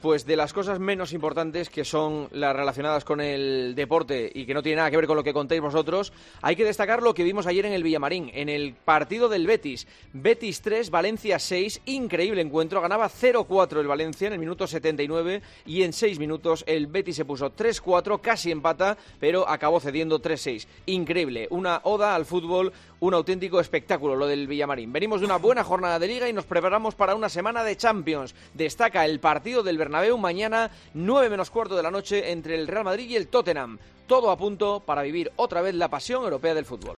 Pues de las cosas menos importantes, que son las relacionadas con el deporte y que no tiene nada que ver con lo que contéis vosotros, hay que destacar lo que vimos ayer en el Villamarín, en el partido del Betis. Betis 3, Valencia 6, increíble encuentro, ganaba 0-4 el Valencia en el minuto 79 y en 6 minutos el Betis se puso 3-4, casi empata, pero acabó cediendo 3-6. Increíble, una oda al fútbol, un auténtico espectáculo lo del Villamarín. Venimos de una buena jornada de Liga y nos preparamos para una semana de Champions. Destaca el partido del Bernabéu mañana, 9 menos cuarto de la noche, entre el Real Madrid y el Tottenham. Todo a punto para vivir otra vez la pasión europea del fútbol.